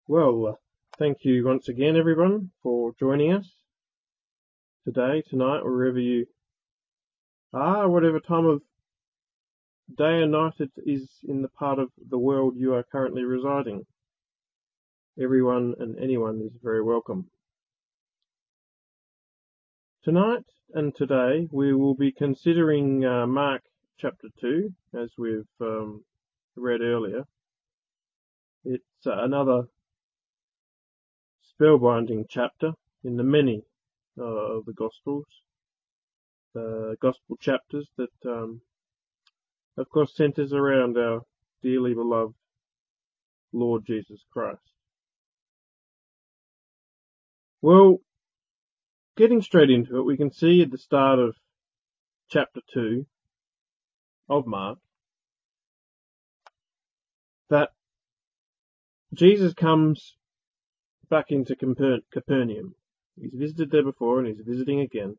Well, thank you once again, everyone, for joining us today, tonight, wherever you are, whatever time of day or night it is in the part of the world you are currently residing. Everyone and anyone is very welcome. Tonight and today we will be considering Mark chapter 2, as we've read earlier. It's another spellbinding chapter in the many of the Gospels. The Gospel chapters that, of course, centers around our dearly beloved Lord Jesus Christ. Well, getting straight into it, we can see at the start of chapter 2 of Mark that Jesus comes back into Capernaum. He's visited there before and he's visiting again.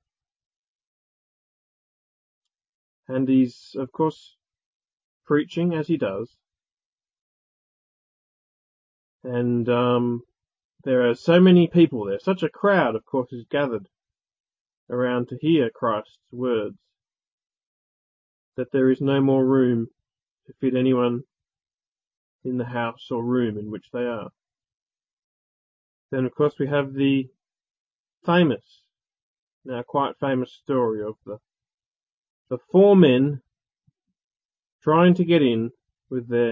And he's, of course, preaching as he does. And there are so many people there. Such a crowd, of course, is gathered around to hear Christ's words that there is no more room to fit anyone in the house or room in which they are. Then, of course, we have the quite famous story of the four men trying to get in with their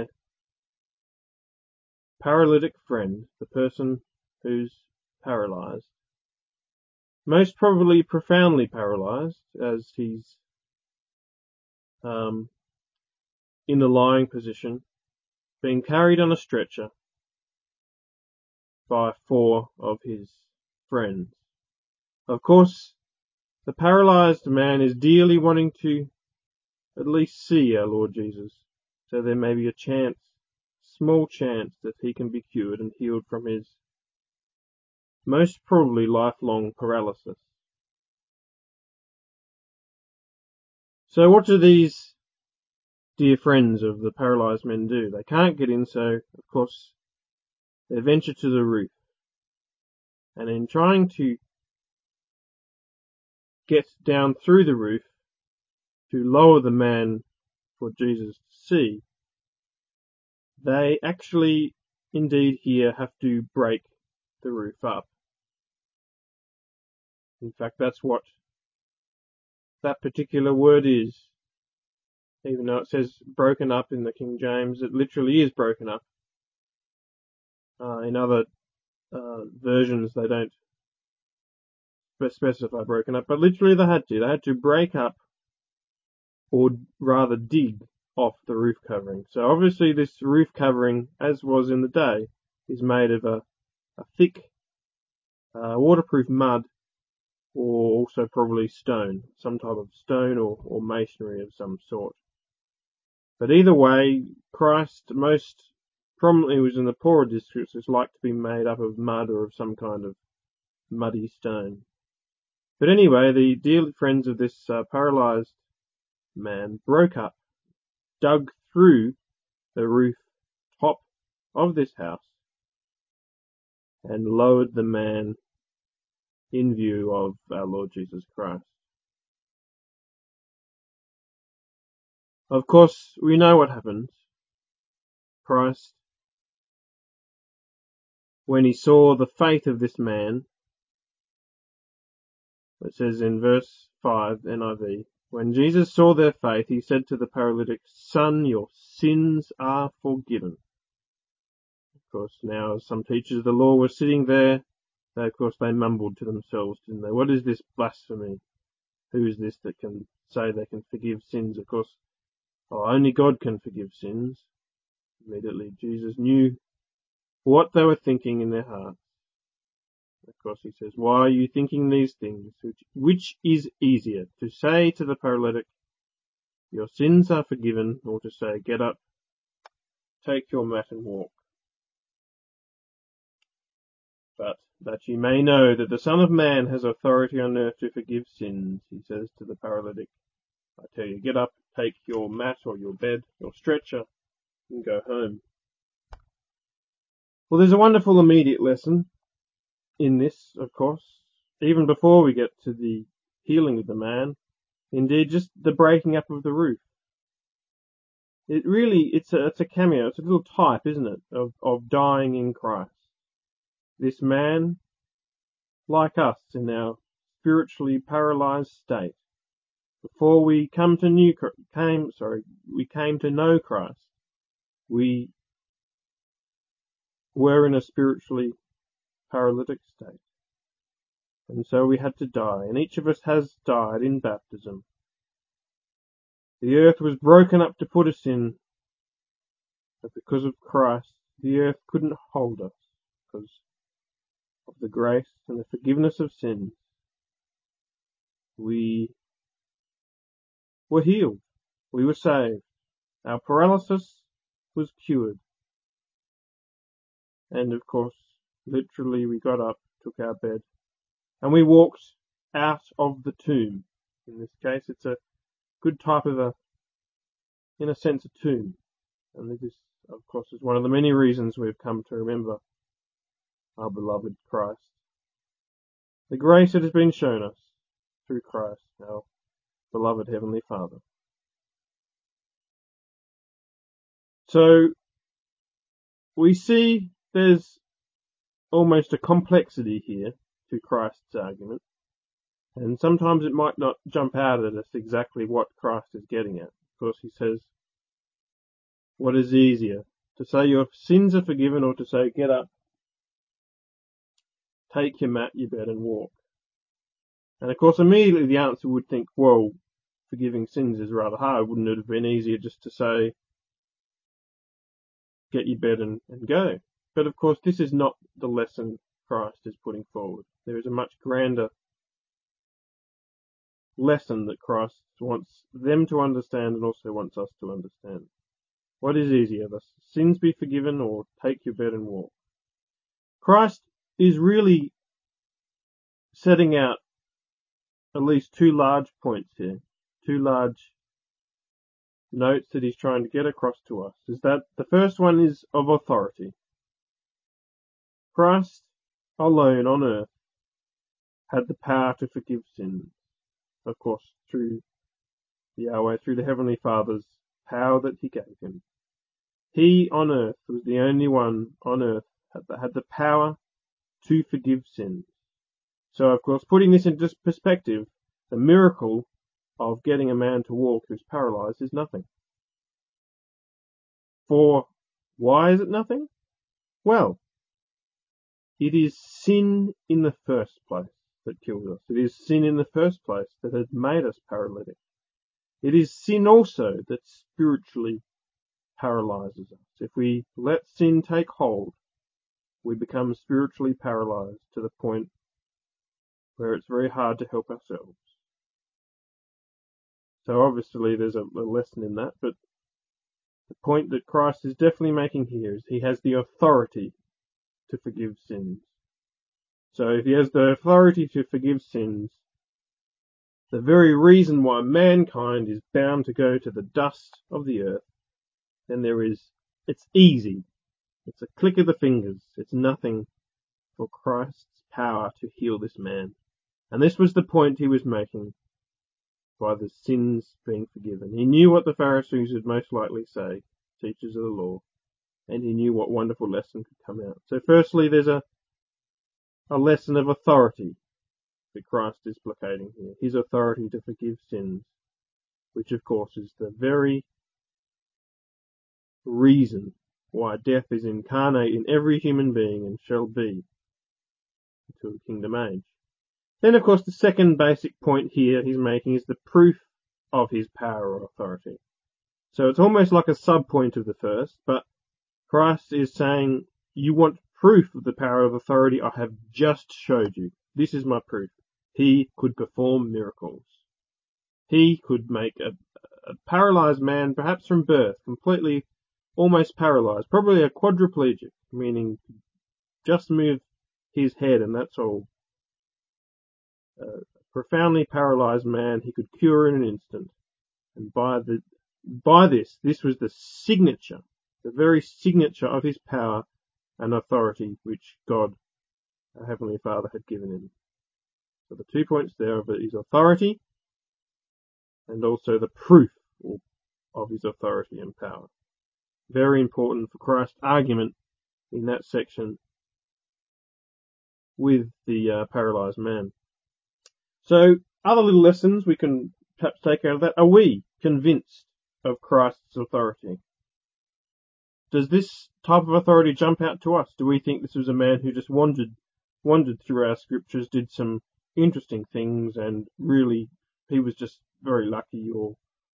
paralytic friend, the person who's paralyzed, most probably profoundly paralyzed, as he's in the lying position, being carried on a stretcher by four of his friends. Of course, the paralyzed man is dearly wanting to at least see our Lord Jesus, so there may be a small chance that he can be cured and healed from his most probably lifelong paralysis. So what do these dear friends of the paralyzed men do? They can't get in, so of course they venture to the roof. And in trying to get down through the roof to lower the man for Jesus to see, they actually indeed here have to break the roof up. In fact, that's what that particular word is. Even though it says broken up in the King James, it literally is broken up. In other versions, they don't specify broken up, but literally they had to. They had to break up, or rather dig off the roof covering. So obviously this roof covering, as was in the day, is made of a thick waterproof mud, or also probably stone, some type of stone or masonry of some sort. But either way, Christ most prominently was in the poorer districts, is like to be made up of mud or of some kind of muddy stone. But anyway, the dear friends of this paralyzed man broke up, dug through the roof top of this house, and lowered the man in view of our Lord Jesus Christ. Of course, we know what happens. Christ, when he saw the faith of this man, it says in verse 5, NIV, when Jesus saw their faith, he said to the paralytic, "Son, your sins are forgiven." Of course, now some teachers of the law were sitting there. They mumbled to themselves, didn't they? What is this blasphemy? Who is this that can say they can forgive sins? Of course, only God can forgive sins. Immediately, Jesus knew what they were thinking in their hearts. Of course, he says, "Why are you thinking these things? Which is easier, to say to the paralytic, 'Your sins are forgiven,' or to say, 'Get up, take your mat and walk'? But that you may know that the Son of Man has authority on earth to forgive sins," he says to the paralytic, "I tell you, get up, take your mat or your bed, your stretcher, and go home." Well, there's a wonderful immediate lesson in this, of course, even before we get to the healing of the man. Indeed, just the breaking up of the roof. It's a cameo, it's a little type, isn't it, of dying in Christ. This man, like us in our spiritually paralyzed state, before we came to know Christ, we were in a spiritually paralytic state. And so we had to die, and each of us has died in baptism. The earth was broken up to put us in, but because of Christ, the earth couldn't hold us because of the grace and the forgiveness of sins. We were healed. We were saved. Our paralysis was cured. And of course, literally we got up, took our bed, and we walked out of the tomb. In this case, it's a good type of in a sense, a tomb. And this, of course, is one of the many reasons we've come to remember our beloved Christ. The grace that has been shown us through Christ, our beloved Heavenly Father. So, we see there's almost a complexity here to Christ's argument, and sometimes it might not jump out at us exactly what Christ is getting at. Of course, he says, what is easier, to say your sins are forgiven or to say, get up, take your mat, your bed and walk? And of course, immediately the answer would think, well, forgiving sins is rather hard. Wouldn't it have been easier just to say, get your bed and go? But of course, this is not the lesson Christ is putting forward. There is a much grander lesson that Christ wants them to understand and also wants us to understand. What is easier, the sins be forgiven or take your bed and walk? Christ is really setting out at least two large points here, two large notes that he's trying to get across to us. Is that the first one is of authority. Christ alone on earth had the power to forgive sins, of course, through Yahweh, through the Heavenly Father's power that he gave him. He on earth was the only one on earth that had the power to forgive sins. So, of course, putting this into perspective, the miracle of getting a man to walk who's paralyzed is nothing. For why is it nothing? Well, it is sin in the first place that kills us. It is sin in the first place that has made us paralytic. It is sin also that spiritually paralyzes us. If we let sin take hold, we become spiritually paralyzed to the point where it's very hard to help ourselves. So obviously there's a lesson in that, but the point that Christ is definitely making here is he has the authority to forgive sins. So if he has the authority to forgive sins, the very reason why mankind is bound to go to the dust of the earth, then it's easy. It's a click of the fingers. It's nothing for Christ's power to heal this man. And this was the point he was making by the sins being forgiven. He knew what the Pharisees would most likely say, teachers of the law, and he knew what wonderful lesson could come out. So firstly, there's a lesson of authority that Christ is placating here. His authority to forgive sins, which of course is the very reason why death is incarnate in every human being and shall be until the kingdom age. Then, of course, the second basic point here he's making is the proof of his power or authority. So it's almost like a sub-point of the first, but Christ is saying, you want proof of the power of authority I have just showed you. This is my proof. He could perform miracles. He could make a paralyzed man, perhaps from birth, completely almost paralyzed, probably a quadriplegic, meaning just move his head and that's all. A profoundly paralyzed man he could cure in an instant. And by this was the signature, the very signature of his power and authority which God, our Heavenly Father, had given him. So the 2 points there of his authority and also the proof of his authority and power. Very important for Christ's argument in that section with the paralyzed man. So other little lessons we can perhaps take out of that. Are we convinced of Christ's authority? Does this type of authority jump out to us? Do we think this was a man who just wandered through our scriptures, did some interesting things, and really he was just very lucky, or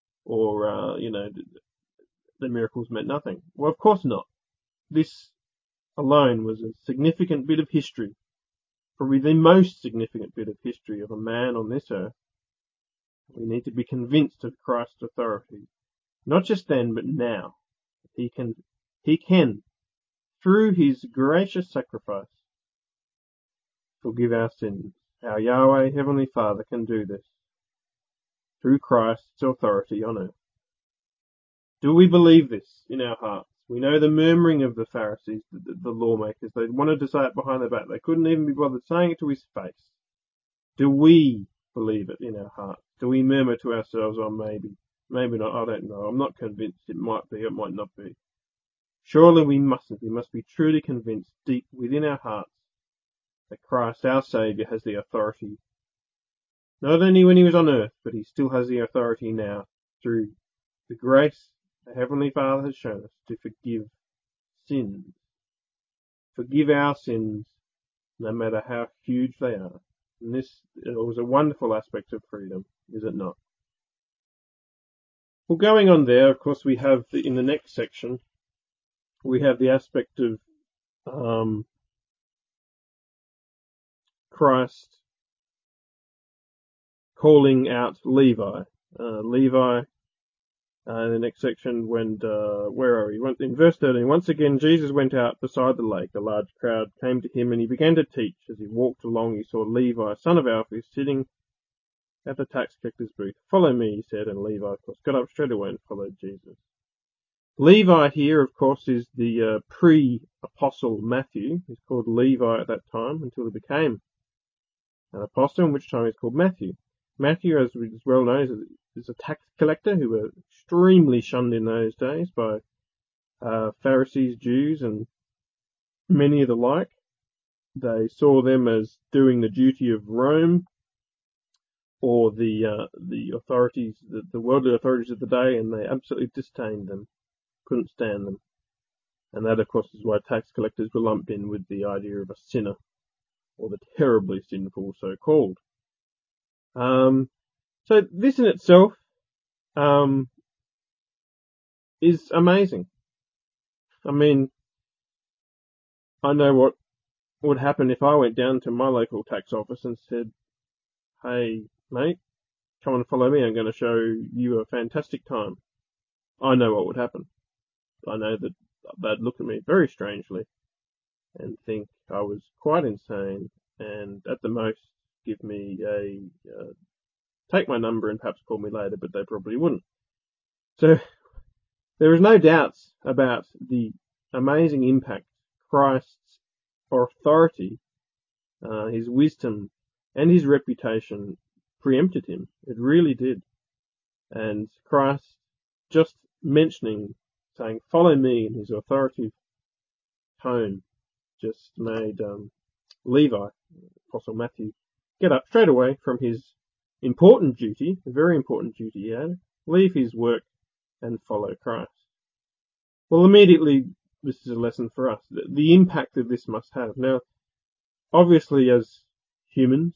the miracles meant nothing? Well, of course not. This alone was a significant bit of history, probably the most significant bit of history of a man on this earth. We need to be convinced of Christ's authority, not just then, but now. He can, through his gracious sacrifice, forgive our sins. Our Yahweh, Heavenly Father, can do this through Christ's authority on earth. Do we believe this in our hearts? We know the murmuring of the Pharisees, the lawmakers. They wanted to say it behind their back. They couldn't even be bothered saying it to his face. Do we believe it in our hearts? Do we murmur to ourselves, oh, maybe not, I don't know, I'm not convinced, it might be, it might not be? Surely we mustn't. We must be truly convinced deep within our hearts that Christ, our Saviour, has the authority, not only when he was on earth, but he still has the authority now through the grace the Heavenly Father has shown us to forgive sins. Forgive our sins, no matter how huge they are. And this was a wonderful aspect of freedom, is it not? Well, going on there, of course, we have in the next section, we have the aspect of Christ calling out Levi. Levi, in the next section, where are we? In verse 13, once again Jesus went out beside the lake. A large crowd came to him, and he began to teach. As he walked along, he saw Levi, son of Alphaeus, sitting at the tax collector's booth. Follow me, he said, and Levi, of course, got up straight away and followed Jesus. Levi here, of course, is the pre-apostle Matthew. He's called Levi at that time until he became an apostle, in which time he's called Matthew. Matthew, as is well known, is a tax collector who were extremely shunned in those days by Pharisees, Jews, and many of the like. They saw them as doing the duty of Rome or the authorities, the worldly authorities of the day, and they absolutely disdained them, couldn't stand them. And that, of course, is why tax collectors were lumped in with the idea of a sinner, or the terribly sinful, so-called. So this in itself is amazing. I mean, I know what would happen if I went down to my local tax office and said, hey, mate, come and follow me, I'm going to show you a fantastic time. I know what would happen. I know that they'd look at me very strangely and think I was quite insane, and at the most give me take my number and perhaps call me later, but they probably wouldn't. So there is no doubts about the amazing impact Christ's authority, his wisdom, and his reputation preempted him. It really did. And Christ just mentioning, saying, follow me, in his authoritative tone, just made Levi, Apostle Matthew, get up straight away from his important duty, a very important duty he had, leave his work and follow Christ. Well, immediately, this is a lesson for us. The impact that this must have. Now, obviously, as humans,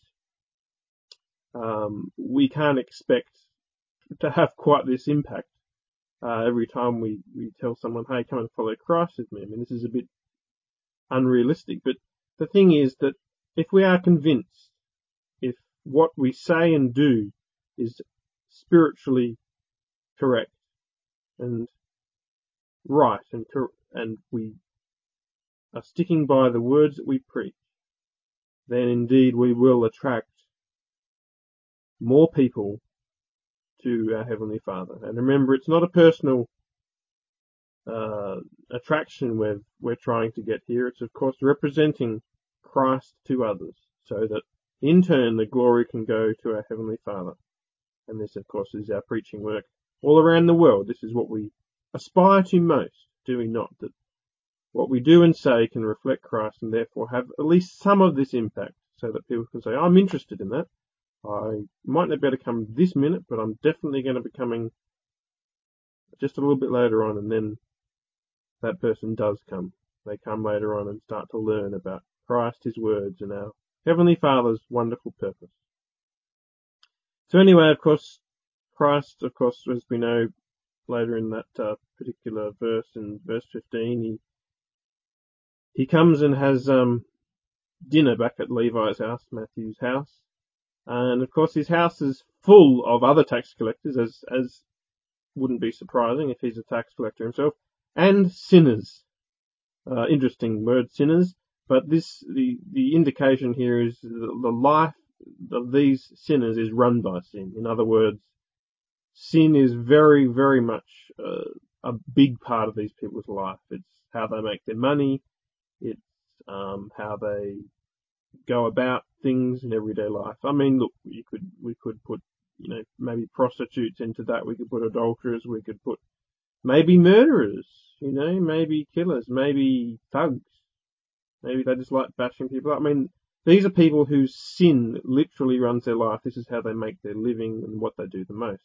we can't expect to have quite this impact every time we tell someone, hey, come and follow Christ with me. I mean, this is a bit unrealistic. But the thing is that if we are convinced, if what we say and do is spiritually correct and right, and we are sticking by the words that we preach, then indeed we will attract more people to our Heavenly Father. And remember, it's not a personal attraction we're trying to get here. It's of course representing Christ to others, so that in turn the glory can go to our Heavenly Father. And this, of course, is our preaching work all around the world. This is what we aspire to most, do we not? That what we do and say can reflect Christ and therefore have at least some of this impact, so that people can say, I'm interested in that. I might not be able to come this minute, but I'm definitely going to be coming just a little bit later on, and then that person does come. They come later on and start to learn about Christ, His words, and our Heavenly Father's wonderful purpose. So anyway, of course, Christ, of course, as we know later in that particular verse, in verse 15, he comes and has dinner back at Levi's house, Matthew's house. And of course his house is full of other tax collectors, as wouldn't be surprising if he's a tax collector himself, and sinners. Interesting word, sinners. But the indication here is the life of these sinners is run by sin. In other words, sin is very, very much a big part of these people's life. It's how they make their money. It's how they go about things in everyday life. I mean, look, we could put, maybe prostitutes into that. We could put adulterers. We could put maybe murderers. Maybe killers. Maybe thugs. Maybe they just like bashing people up. I mean, these are people whose sin literally runs their life. This is how they make their living and what they do the most.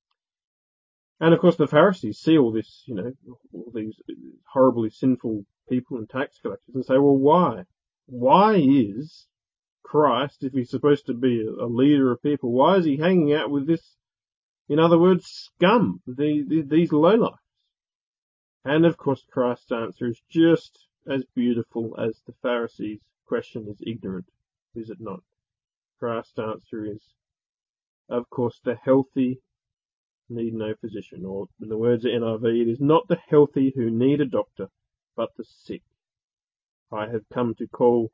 And of course the Pharisees see all this, all these horribly sinful people and tax collectors and say, well, why? Why is Christ, if he's supposed to be a leader of people, why is he hanging out with this, in other words, scum, these lowlifes? And of course Christ's answer is just as beautiful as the Pharisees' question is ignorant, is it not? Christ's answer is, of course, the healthy need no physician, or in the words of NIV, it is not the healthy who need a doctor, but the sick. I have come to call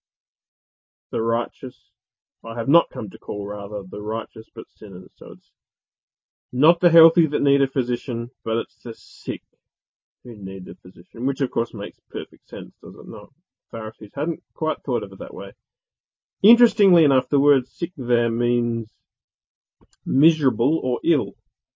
the righteous. I have not come to call, rather, the righteous, but sinners. So it's not the healthy that need a physician, but it's the sick who need a physician, which of course makes perfect sense, does it not? Pharisees hadn't quite thought of it that way. Interestingly enough, the word sick there means miserable or ill.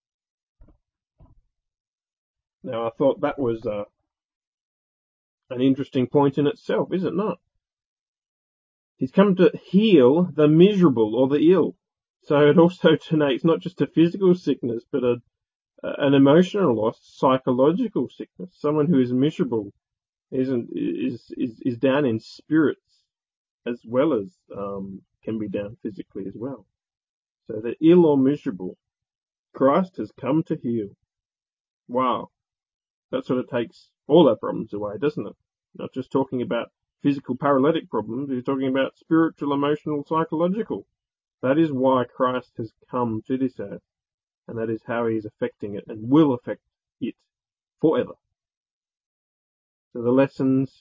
Now, I thought that was an interesting point in itself, is it not? He's come to heal the miserable or the ill. So it also denotes not just a physical sickness, but an emotional or psychological sickness. Someone who is miserable is down in spirits, as well as can be down physically as well. So they're ill or miserable. Christ has come to heal. Wow. That sort of takes all our problems away, doesn't it? Not just talking about physical paralytic problems, he's talking about spiritual, emotional, psychological. That is why Christ has come to this earth, and that is how he is affecting it and will affect it forever. So the lessons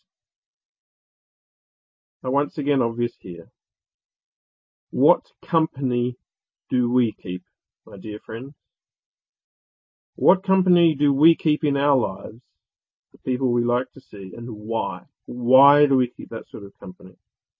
are once again obvious here. What company do we keep, my dear friends? What company do we keep in our lives, the people we like to see, and why? Why do we keep that sort of company?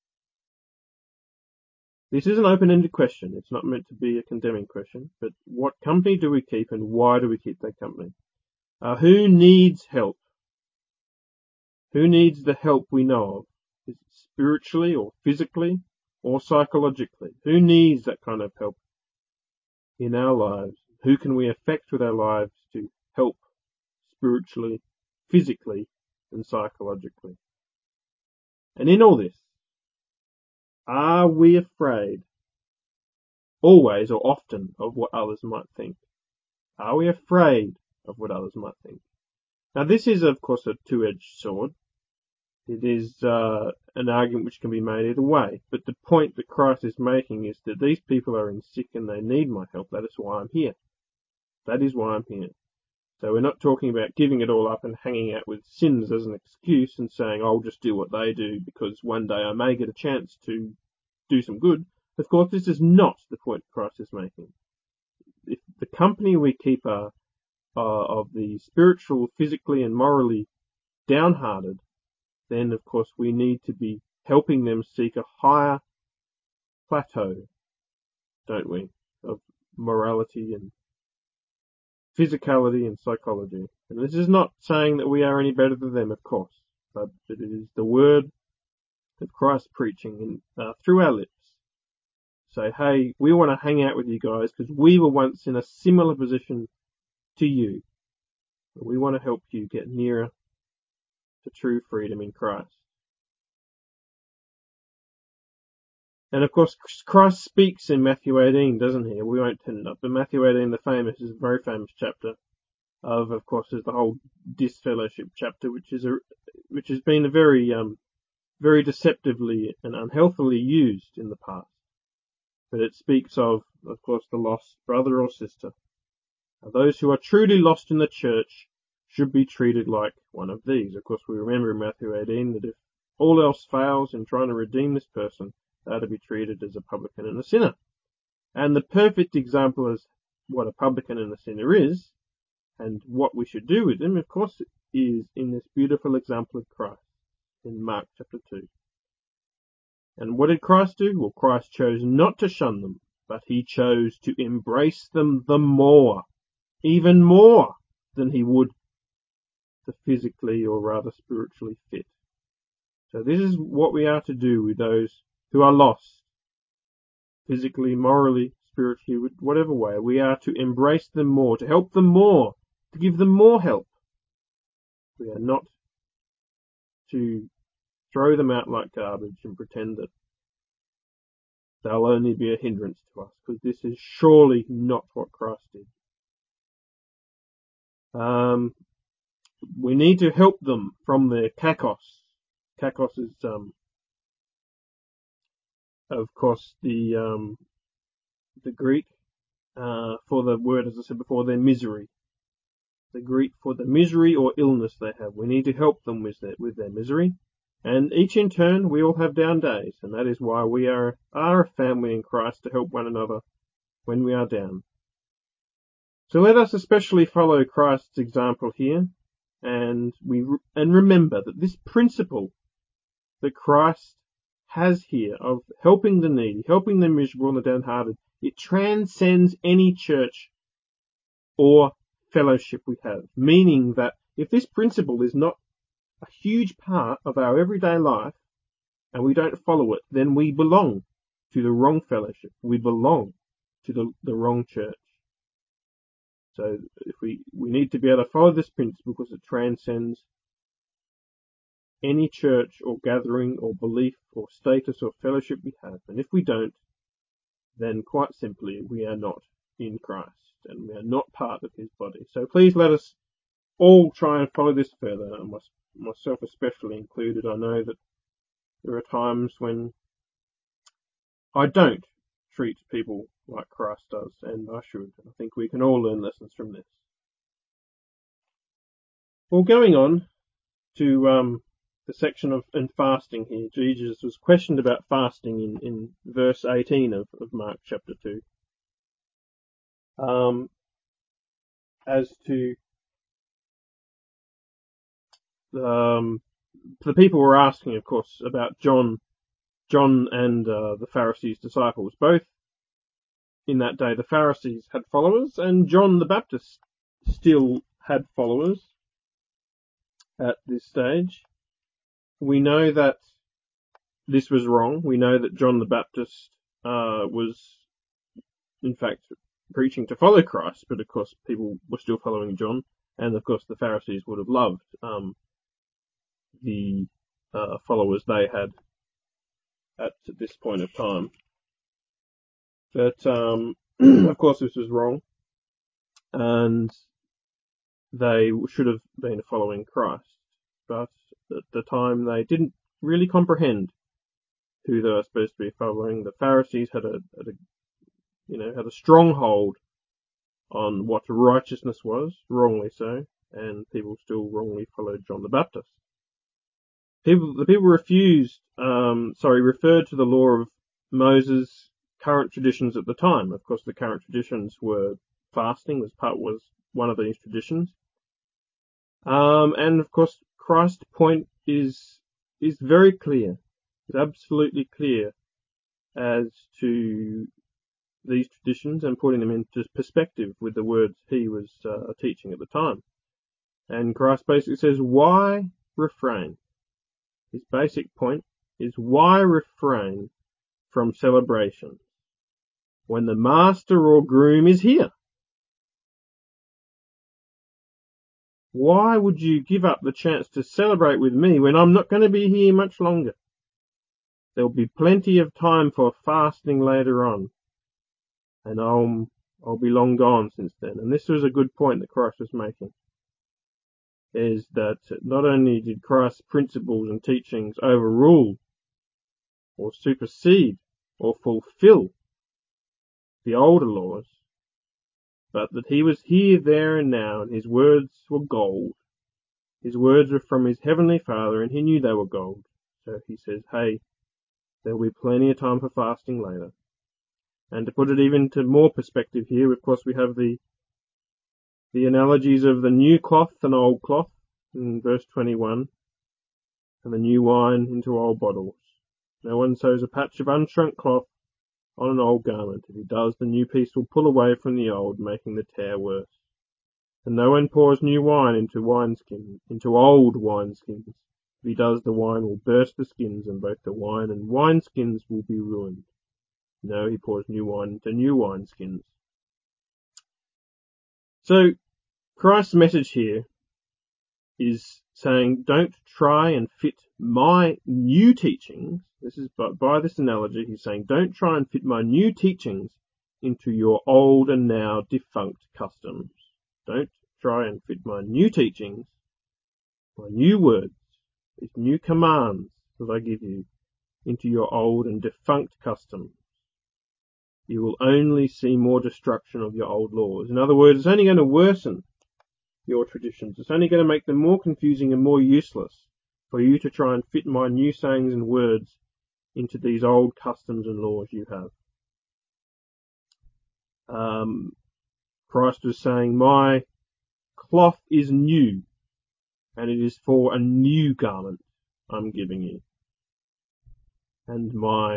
This is an open-ended question. It's not meant to be a condemning question, but what company do we keep and why do we keep that company? Who needs help? Who needs the help we know of? Is it spiritually or physically or psychologically? Who needs that kind of help in our lives? Who can we affect with our lives to help spiritually, physically, and psychologically? And in all this, are we afraid, always or often, of what others might think? Are we afraid of what others might think? Now this is, of course, a two-edged sword. It is an argument which can be made either way. But the point that Christ is making is that these people are sick and they need my help. That is why I'm here. That is why I'm here. So we're not talking about giving it all up and hanging out with sins as an excuse and saying, I'll just do what they do because one day I may get a chance to do some good. Of course, this is not the point Christ is making. If the company we keep are of the spiritual, physically, and morally downhearted, then of course we need to be helping them seek a higher plateau, don't we, of morality and physicality and psychology. And this is not saying that we are any better than them, of course, but it is the word of Christ preaching through our lips. Say, hey, we want to hang out with you guys because we were once in a similar position to you. We want to help you get nearer to true freedom in Christ. And of course, Christ speaks in Matthew 18, doesn't he? We won't turn it up, but Matthew 18, is a very famous chapter of course, is the whole disfellowship chapter, which has been a very deceptively and unhealthily used in the past. But it speaks of course, the lost brother or sister. Those who are truly lost in the church should be treated like one of these. Of course, we remember in Matthew 18 that if all else fails in trying to redeem this person, they are to be treated as a publican and a sinner. And the perfect example is what a publican and a sinner is, and what we should do with them, of course, is in this beautiful example of Christ in Mark chapter 2. And what did Christ do? Well, Christ chose not to shun them, but he chose to embrace them the more, even more than he would the physically or rather spiritually fit. So this is what we are to do with those who are lost, physically, morally, spiritually, whatever way. We are to embrace them more, to help them more, to give them more help. We are not to throw them out like garbage and pretend that they'll only be a hindrance to us, because this is surely not what Christ did. We need to help them from their kakos. Kakos is, of course, the Greek for the word, as I said before, their misery. The Greek for the misery or illness they have. We need to help them with their misery. And each in turn, we all have down days, and that is why we are a family in Christ, to help one another when we are down. So let us especially follow Christ's example here, and remember that this principle that Christ has here of helping the needy, helping the miserable and the downhearted, it transcends any church or fellowship we have. Meaning that if this principle is not a huge part of our everyday life and we don't follow it, then we belong to the wrong fellowship. We belong to the wrong church. So if we need to be able to follow this principle because it transcends any church or gathering or belief or status or fellowship we have. And if we don't, then quite simply we are not in Christ and we are not part of his body. So please let us all try and follow this further, and myself especially included. I know that there are times when I don't treat people like Christ does, and I should. I think we can all learn lessons from this. Well, going on to the section of fasting here, Jesus was questioned about fasting in verse 18 of Mark chapter 2. As to the people were asking, of course, about John and the Pharisees' disciples. Both in that day, the Pharisees had followers, and John the Baptist still had followers at this stage. We know that this was wrong. We know that John the Baptist was, in fact, preaching to follow Christ, but of course people were still following John, and of course the Pharisees would have loved the followers they had at this point of time. But of course this was wrong, and they should have been following Christ. But at the time they didn't really comprehend who they were supposed to be following. The Pharisees had a stronghold on what righteousness was, wrongly so, and people still wrongly followed John the Baptist. The people referred to the law of Moses' current traditions at the time. Of course, the current traditions were fasting was one of these traditions. And of course, Christ's point is very clear. It's absolutely clear as to these traditions and putting them into perspective with the words he was teaching at the time. And Christ basically says, why refrain? His basic point is, why refrain from celebration when the master or groom is here? Why would you give up the chance to celebrate with me when I'm not going to be here much longer? There'll be plenty of time for fasting later on, and I'll be long gone since then. And this was a good point that Christ was making, is that not only did Christ's principles and teachings overrule or supersede or fulfill the older laws, but that he was here, there and now, and his words were gold. His words were from his heavenly Father, and he knew they were gold. So he says, hey, there'll be plenty of time for fasting later. And to put it even to more perspective here, of course, we have the analogies of the new cloth and old cloth in verse 21, and the new wine into old bottles. No one sews a patch of unshrunk cloth on an old garment. If he does, the new piece will pull away from the old, making the tear worse. And no one pours new wine into old wineskins. If he does, the wine will burst the skins, and both the wine and wineskins will be ruined. No, he pours new wine into new wineskins. So, Christ's message here is saying, don't try and fit my new teachings. This is by this analogy, he's saying, don't try and fit my new teachings into your old and now defunct customs. Don't try and fit my new teachings, my new words, these new commands that I give you, into your old and defunct customs. You will only see more destruction of your old laws. In other words, it's only going to worsen your traditions. It's only going to make them more confusing and more useless for you to try and fit my new sayings and words into these old customs and laws you have. Christ was saying, my cloth is new, and it is for a new garment I'm giving you. And my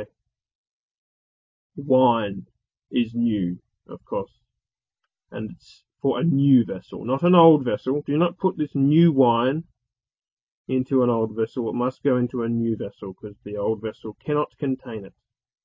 wine is new, of course, and it's for a new vessel, not an old vessel. Do not put this new wine into an old vessel. It must go into a new vessel, because the old vessel cannot contain it.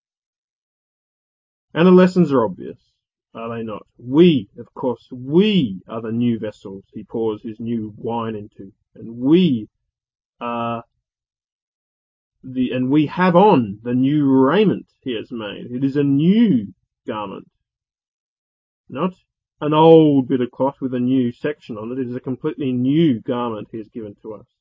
And the lessons are obvious, are they not? We, of course, we are the new vessels he pours his new wine into, and we are and we have on the new raiment he has made. It is a new garment, not an old bit of cloth with a new section on it. It is a completely new garment he has given to us.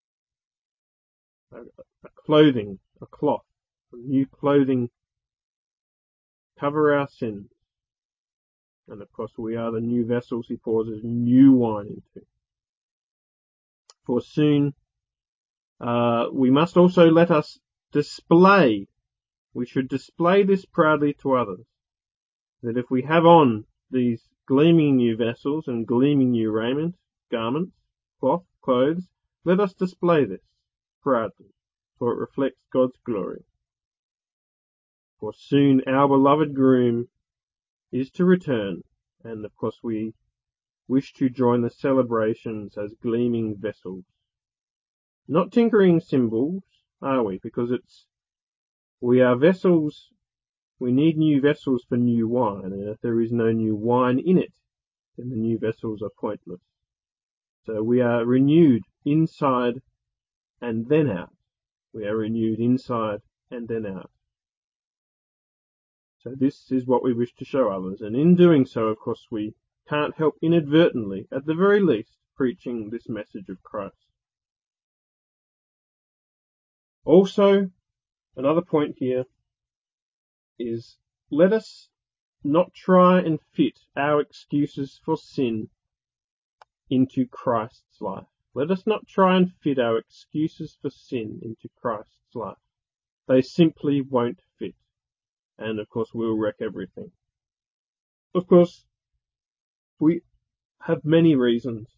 A clothing, a cloth, a new clothing cover our sins. And of course we are the new vessels he pours his new wine into. For soon we must also let us display. We should display this proudly to others, that if we have on these gleaming new vessels and gleaming new raiment, garments, cloth, clothes, let us display this proudly, for it reflects God's glory. For soon our beloved groom is to return, and of course we wish to join the celebrations as gleaming vessels. Not tinkering symbols, are we? Because we are vessels. We need new vessels for new wine, and if there is no new wine in it, then the new vessels are pointless. So we are renewed inside and then out. We are renewed inside and then out. So this is what we wish to show others, and in doing so, of course, we can't help inadvertently, at the very least, preaching this message of Christ. Also, another point here is, let us not try and fit our excuses for sin into Christ's life. Let us not try and fit our excuses for sin into Christ's life. They simply won't fit. And of course we'll wreck everything. Of course, we have many reasons,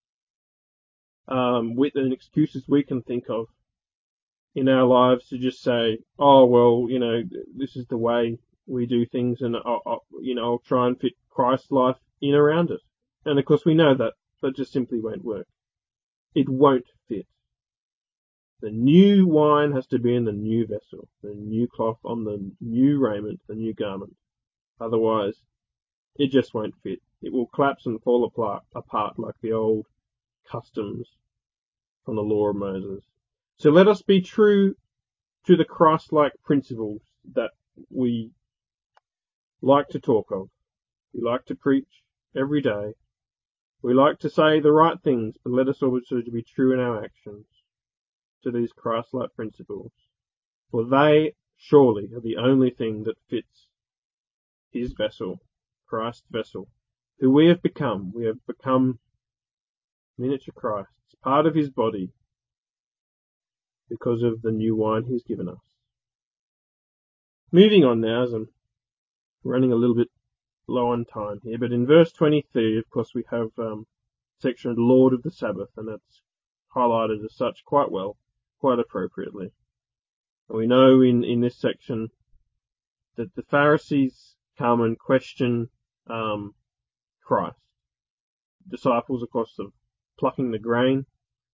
with and excuses we can think of in our lives to just say, oh, well, this is the way we do things, and I'll try and fit Christ's life in around it. And of course we know that just simply won't work. It won't fit. The new wine has to be in the new vessel, the new cloth on the new raiment, the new garment. Otherwise, it just won't fit. It will collapse and fall apart like the old customs from the law of Moses. So let us be true to the Christ-like principles that we like to talk of. We like to preach every day. We like to say the right things, but let us also be true in our actions to these Christ-like principles. For they surely are the only thing that fits his vessel, Christ's vessel, who we have become. We have become miniature Christ, part of his body, because of the new wine he's given us. Moving on now, as I'm running a little bit low on time here, but in verse 23, of course, we have section Lord of the Sabbath, and that's highlighted as such quite well, quite appropriately. And we know in this section that the Pharisees come and question Christ. Disciples, of course, of plucking the grain,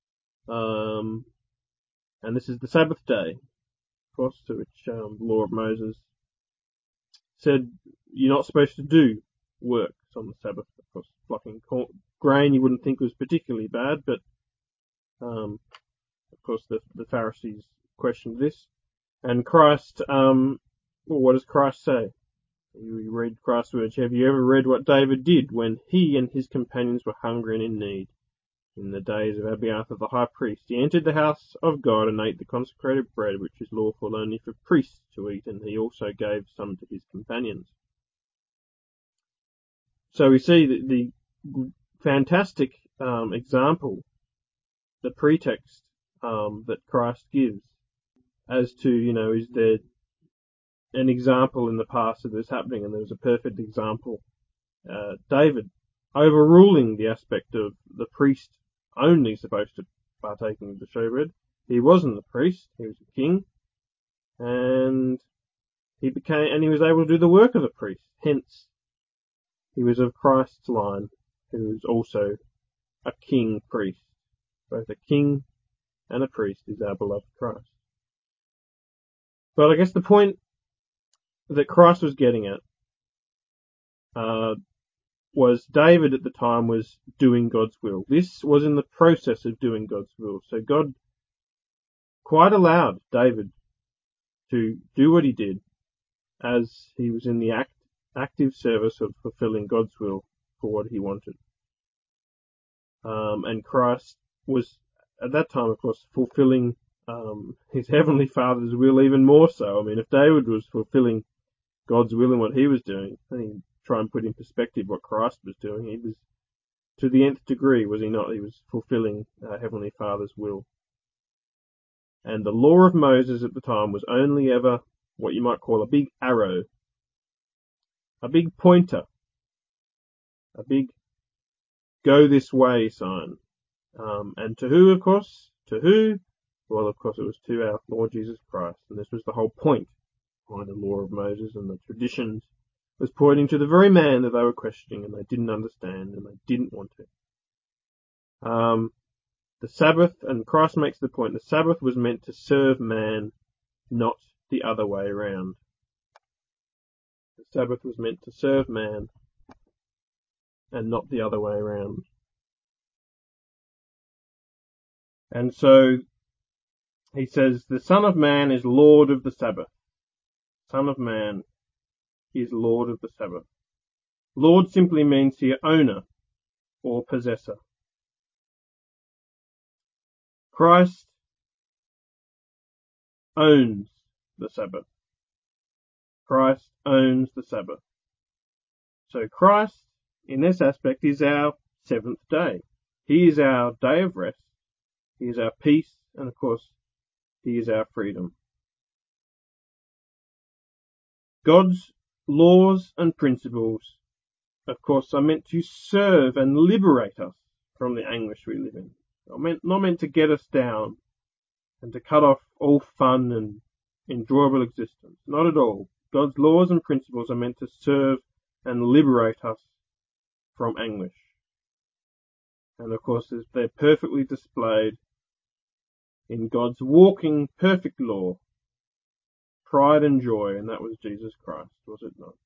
and this is the Sabbath day, of course, to which the law of Moses said you're not supposed to do work on the Sabbath. Of course, plucking grain you wouldn't think was particularly bad, but of course the Pharisees questioned this. And Christ, what does Christ say? You read Christ's words. Have you ever read what David did when he and his companions were hungry and in need? In the days of Abiathar the high priest, he entered the house of God and ate the consecrated bread, which is lawful only for priests to eat, and he also gave some to his companions. So we see the fantastic example, the pretext that Christ gives as to, is there an example in the past of this happening, and there was a perfect example. David overruling the aspect of the priest only supposed to partake in the showbread. He wasn't a priest, he was a king, and he was able to do the work of a priest. Hence, he was of Christ's line, who was also a king priest. Both a king and a priest is our beloved Christ. But I guess the point that Christ was getting at was David at the time was doing God's will. This was in the process of doing God's will. So God quite allowed David to do what he did as he was in the active service of fulfilling God's will for what he wanted. And Christ was at that time, of course, fulfilling his heavenly Father's will even more so. I mean, if David was fulfilling God's will in what he was doing, I mean, try and put in perspective what Christ was doing. He was, to the nth degree, was he not? He was fulfilling Heavenly Father's will. And the law of Moses at the time was only ever what you might call a big arrow, a big pointer, a big go this way sign. And to who, of course? To who? Well, of course, it was to our Lord Jesus Christ. And this was the whole point behind the law of Moses and the traditions, was pointing to the very man that they were questioning, and they didn't understand, and they didn't want to. The Sabbath, and Christ makes the point, the Sabbath was meant to serve man, not the other way around. The Sabbath was meant to serve man, and not the other way around. And so, he says, the Son of Man is Lord of the Sabbath. Son of Man is Lord of the Sabbath. Lord simply means here owner or possessor. Christ owns the Sabbath. Christ owns the Sabbath. So Christ, in this aspect, is our seventh day. He is our day of rest. He is our peace, and of course, he is our freedom. God's laws and principles of course, are meant to serve and liberate us from the anguish we live in. Not meant to get us down and to cut off all fun and enjoyable existence. Not at all. God's laws and principles are meant to serve and liberate us from anguish. And of course, they're perfectly displayed in God's walking perfect law, pride and joy, and that was Jesus Christ, was it not?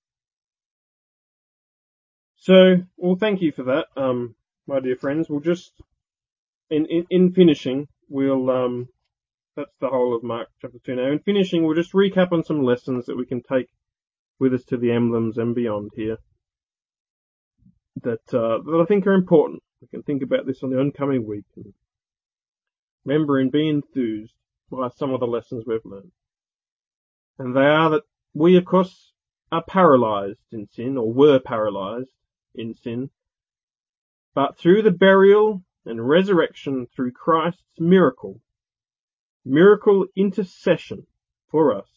So, well, thank you for that, my dear friends. We'll just, in finishing, we'll, that's the whole of Mark chapter 2 now. In finishing, we'll just recap on some lessons that we can take with us to the emblems and beyond here that I think are important. We can think about this on the oncoming week and remember and be enthused by some of the lessons we've learned. And they are that we, of course, are paralyzed in sin, or were paralyzed in sin, but through the burial and resurrection through Christ's miracle intercession for us,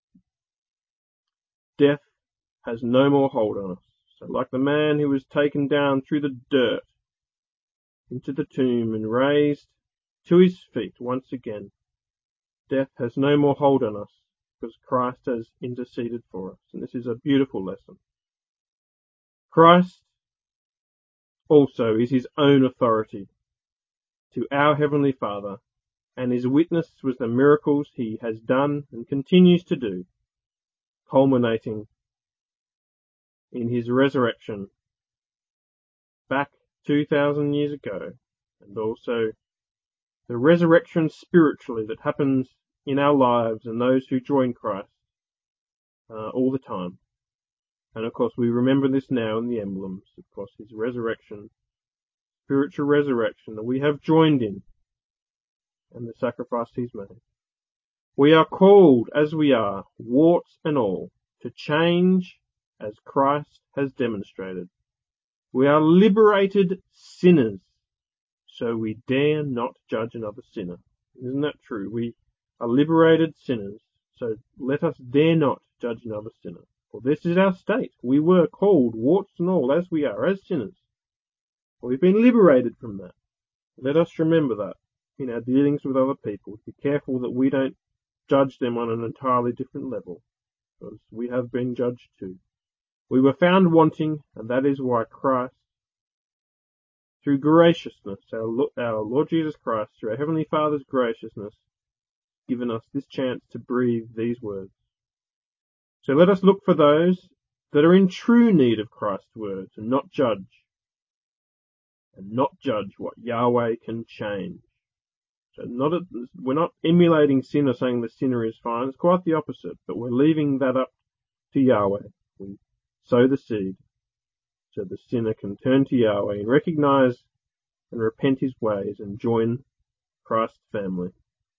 death has no more hold on us. So like the man who was taken down through the dirt into the tomb and raised to his feet once again, death has no more hold on us because Christ has interceded for us. And this is a beautiful lesson. Christ also is his own authority to our Heavenly Father, and his witness was the miracles he has done and continues to do, culminating in his resurrection back 2,000 years ago, and also the resurrection spiritually that happens in our lives and those who join Christ all the time. And of course we remember this now in the emblems, of course, his resurrection, spiritual resurrection that we have joined in, and the sacrifice he's made. We are called as we are, warts and all, to change as Christ has demonstrated. We are liberated sinners, so we dare not judge another sinner. Isn't that true? We are liberated sinners, so let us dare not judge another sinner. For this is our state. We were called, warts and all, as we are, as sinners. We've been liberated from that. Let us remember that in our dealings with other people. Be careful that we don't judge them on an entirely different level, because we have been judged too. We were found wanting, and that is why Christ, through graciousness, our Lord Jesus Christ, through our Heavenly Father's graciousness, given us this chance to breathe these words. So let us look for those that are in true need of Christ's words and not judge what Yahweh can change. So we're not emulating sin or saying the sinner is fine. It's quite the opposite, but we're leaving that up to Yahweh. We sow the seed so the sinner can turn to Yahweh and recognize and repent his ways and join Christ's family.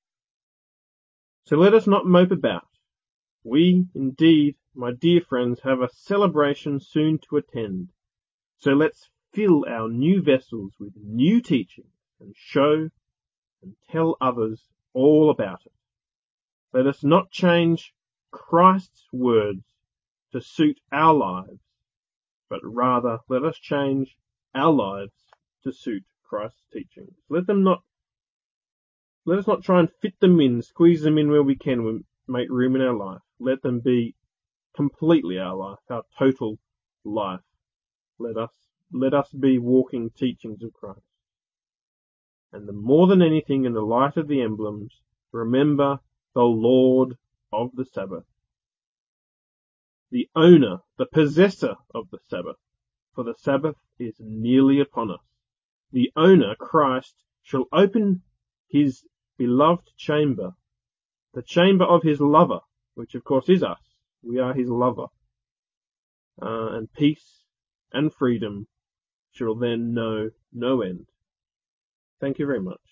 So let us not mope about. We, indeed, my dear friends, have a celebration soon to attend. So let's fill our new vessels with new teaching and show and tell others all about it. Let us not change Christ's words to suit our lives, but rather let us change our lives to suit Christ's teachings. Let us not try and fit them in, squeeze them in where we can, make room in our life. Let them be completely our life, our total life. Let us be walking teachings of Christ. And more than anything, in the light of the emblems, remember the Lord of the Sabbath, the owner, the possessor of the Sabbath, for the Sabbath is nearly upon us. The owner, Christ, shall open his beloved chamber, the chamber of his lover, which of course is us. We are his lover. And peace and freedom shall then know no end. Thank you very much.